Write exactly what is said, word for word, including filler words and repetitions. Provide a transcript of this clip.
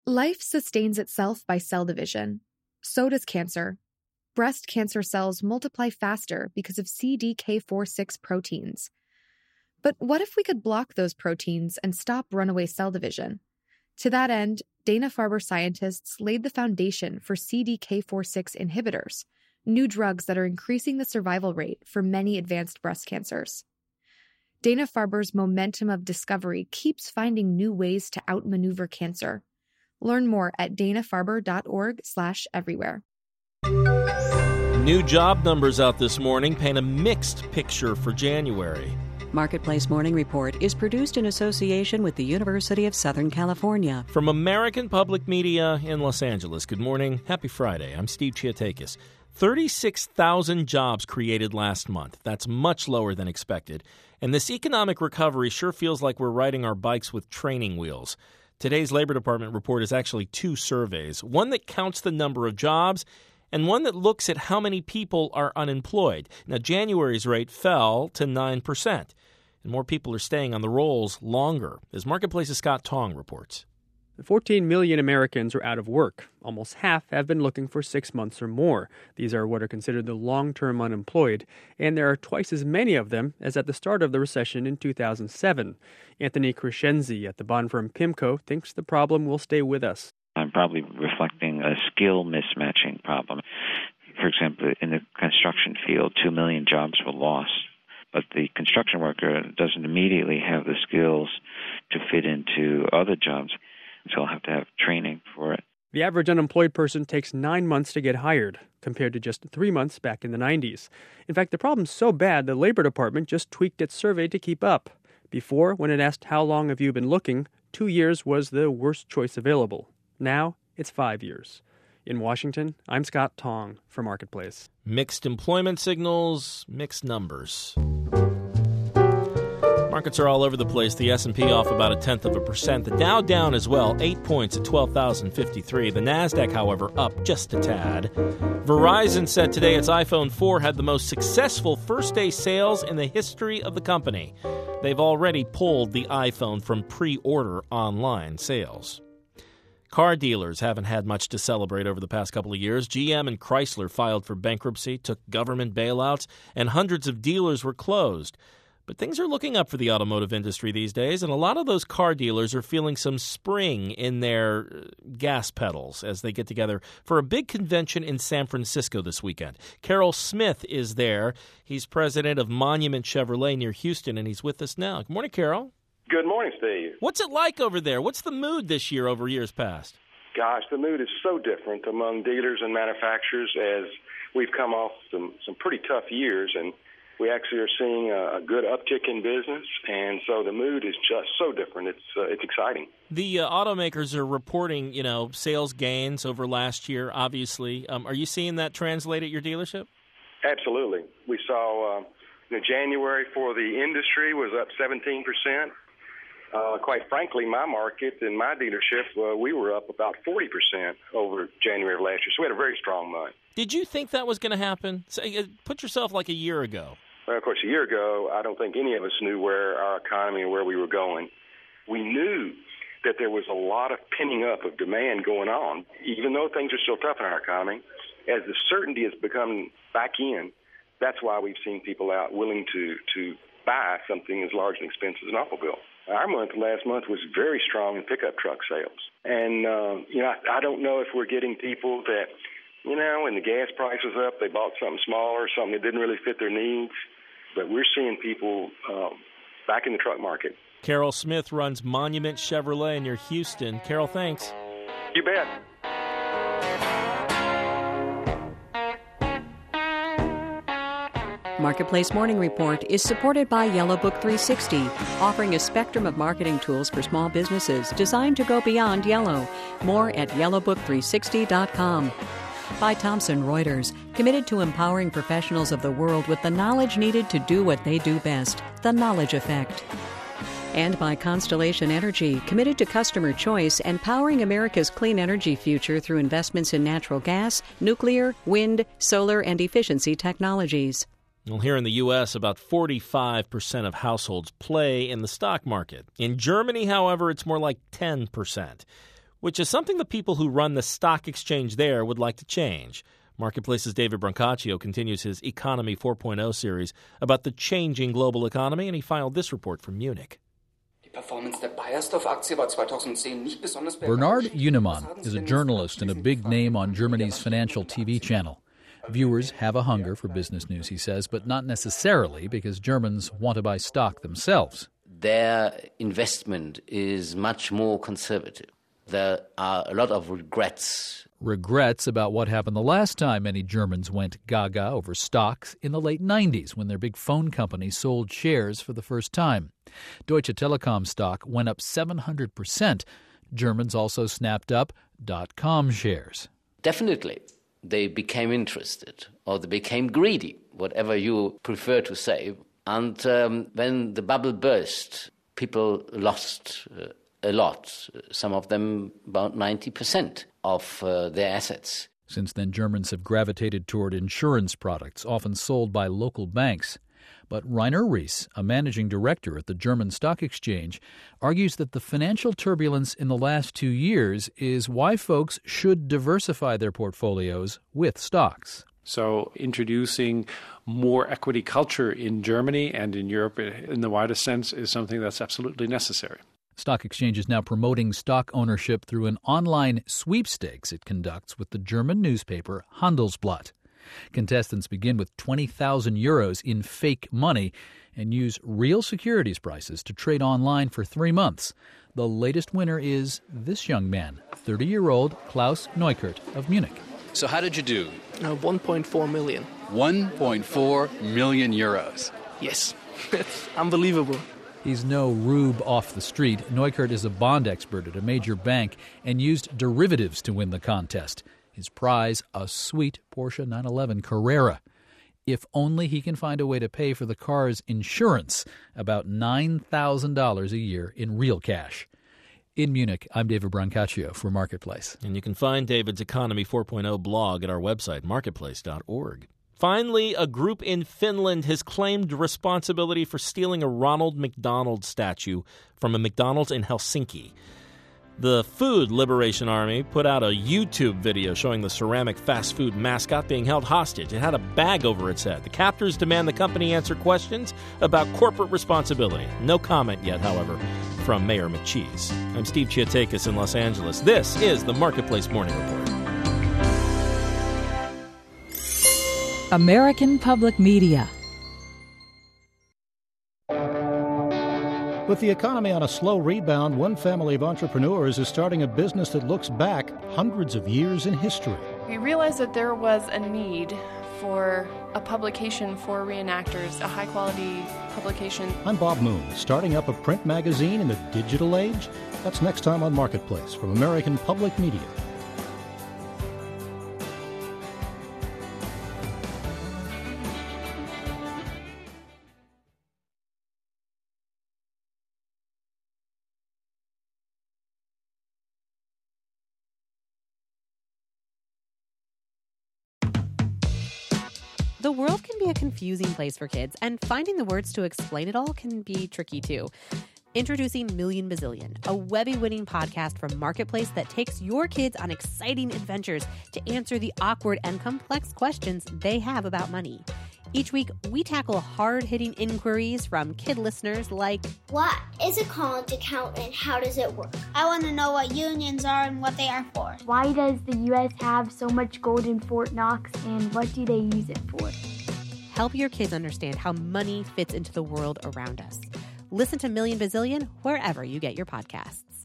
Life sustains itself by cell division. So does cancer. Breast cancer cells multiply faster because of C D K four six proteins. But what if we could block those proteins and stop runaway cell division? To that end, Dana-Farber scientists laid the foundation for C D K four six inhibitors, new drugs that are increasing the survival rate for many advanced breast cancers. Dana-Farber's momentum of discovery keeps finding new ways to outmaneuver cancer. Learn more at dana-farber.org slash everywhere. New job numbers out this morning paint a mixed picture for January. Marketplace Morning Report is produced in association with the University of Southern California. From American Public Media in Los Angeles, good morning. Happy Friday. I'm Steve Chiatakis. thirty-six thousand jobs created last month. That's much lower than expected. And this economic recovery sure feels like we're riding our bikes with training wheels. Today's Labor Department report is actually two surveys, one that counts the number of jobs and one that looks at how many people are unemployed. Now, January's rate fell to nine percent, and more people are staying on the rolls longer, as Marketplace's Scott Tong reports. fourteen million Americans are out of work. Almost half have been looking for six months or more. These are what are considered the long-term unemployed, and there are twice as many of them as at the start of the recession in two thousand seven. Anthony Crescenzi at the bond firm PIMCO thinks the problem will stay with us. I'm probably reflecting a skill mismatching problem. For example, in the construction field, two million jobs were lost, but the construction worker doesn't immediately have the skills to fit into other jobs. So I'll have to have training for it. The average unemployed person takes nine months to get hired, compared to just three months back in the nineties. In fact, the problem's so bad, the Labor Department just tweaked its survey to keep up. Before, when it asked how long have you been looking, two years was the worst choice available. Now, it's five years. In Washington, I'm Scott Tong for Marketplace. Mixed employment signals, mixed numbers. Markets are all over the place. The S and P off about a tenth of a percent. The Dow down as well, eight points at twelve thousand fifty-three. The NASDAQ, however, up just a tad. Verizon said today its iPhone four had the most successful first-day sales in the history of the company. They've already pulled the iPhone from pre-order online sales. Car dealers haven't had much to celebrate over the past couple of years. G M and Chrysler filed for bankruptcy, took government bailouts, and hundreds of dealers were closed. But things are looking up for the automotive industry these days, and a lot of those car dealers are feeling some spring in their gas pedals as they get together for a big convention in San Francisco this weekend. Carroll Smith is there. He's president of Monument Chevrolet near Houston, and he's with us now. Good morning, Carroll. Good morning, Steve. What's it like over there? What's the mood this year over years past? Gosh, the mood is so different among dealers and manufacturers as we've come off some, some pretty tough years, and we actually are seeing a, a good uptick in business, and so the mood is just so different. It's uh, it's exciting. The uh, automakers are reporting, you know, sales gains over last year, obviously. Um, are you seeing that translate at your dealership? Absolutely. We saw uh, you know, January for the industry was up seventeen percent. Uh, quite frankly, my market and my dealership, uh, we were up about forty percent over January of last year. So we had a very strong month. Did you think that was going to happen? So, uh, put yourself like a year ago. Well, of course, a year ago, I don't think any of us knew where our economy and where we were going. We knew that there was a lot of pinning up of demand going on, even though things are still tough in our economy. As the certainty has become back in, that's why we've seen people out willing to, to buy something as large and expensive as an automobile. Our month last month was very strong in pickup truck sales. And, uh, you know, I, I don't know if we're getting people that, you know, when the gas price was up, they bought something smaller, something that didn't really fit their needs. But we're seeing people um, back in the truck market. Carroll Smith runs Monument Chevrolet near Houston. Carroll, thanks. You bet. Marketplace Morning Report is supported by Yellow Book three sixty, offering a spectrum of marketing tools for small businesses designed to go beyond yellow. More at yellow book three sixty dot com. By Thomson Reuters, committed to empowering professionals of the world with the knowledge needed to do what they do best, the knowledge effect. And by Constellation Energy, committed to customer choice and powering America's clean energy future through investments in natural gas, nuclear, wind, solar, and efficiency technologies. Well, here in the U S, about forty-five percent of households play in the stock market. In Germany, however, it's more like ten percent. which is something the people who run the stock exchange there would like to change. Marketplace's David Brancaccio continues his Economy four point oh series about the changing global economy, and he filed this report from Munich. Bernard Unemann is a journalist and a big name on Germany's financial T V channel. Viewers have a hunger for business news, he says, but not necessarily because Germans want to buy stock themselves. Their investment is much more conservative. There are a lot of regrets. Regrets about what happened the last time many Germans went gaga over stocks in the late nineties when their big phone company sold shares for the first time. Deutsche Telekom stock went up seven hundred percent. Germans also snapped up dot-com shares. Definitely, they became interested, or they became greedy, whatever you prefer to say. And um, when the bubble burst, people lost uh, a lot, some of them about ninety percent of uh, their assets. Since then, Germans have gravitated toward insurance products, often sold by local banks. But Rainer Ries, a managing director at the German Stock Exchange, argues that the financial turbulence in the last two years is why folks should diversify their portfolios with stocks. So introducing more equity culture in Germany and in Europe in the widest sense is something that's absolutely necessary. Stock Exchange is now promoting stock ownership through an online sweepstakes it conducts with the German newspaper Handelsblatt. Contestants begin with twenty thousand euros in fake money and use real securities prices to trade online for three months. The latest winner is this young man, thirty-year-old Klaus Neukert of Munich. So how did you do? Uh, one point four million. one point four million euros. Yes, it's unbelievable. He's no rube off the street. Neukert is a bond expert at a major bank and used derivatives to win the contest. His prize, a sweet Porsche nine eleven Carrera. If only he can find a way to pay for the car's insurance, about nine thousand dollars a year in real cash. In Munich, I'm David Brancaccio for Marketplace. And you can find David's Economy four point oh blog at our website, marketplace dot org. Finally, a group in Finland has claimed responsibility for stealing a Ronald McDonald statue from a McDonald's in Helsinki. The Food Liberation Army put out a YouTube video showing the ceramic fast food mascot being held hostage. It had a bag over its head. The captors demand the company answer questions about corporate responsibility. No comment yet, however, from Mayor McCheese. I'm Steve Chiatakis in Los Angeles. This is the Marketplace Morning Report. American Public Media. With the economy on a slow rebound, one family of entrepreneurs is starting a business that looks back hundreds of years in history. We realized that there was a need for a publication for reenactors, a high-quality publication. I'm Bob Moon, starting up a print magazine in the digital age. That's next time on Marketplace from American Public Media. The world can be a confusing place for kids, and finding the words to explain it all can be tricky too. Introducing Million Bazillion, a Webby-winning podcast from Marketplace that takes your kids on exciting adventures to answer the awkward and complex questions they have about money. Each week, we tackle hard-hitting inquiries from kid listeners like, what is a college account and how does it work? I want to know what unions are and what they are for. Why does the U S have so much gold in Fort Knox and what do they use it for? Help your kids understand how money fits into the world around us. Listen to Million Bazillion wherever you get your podcasts.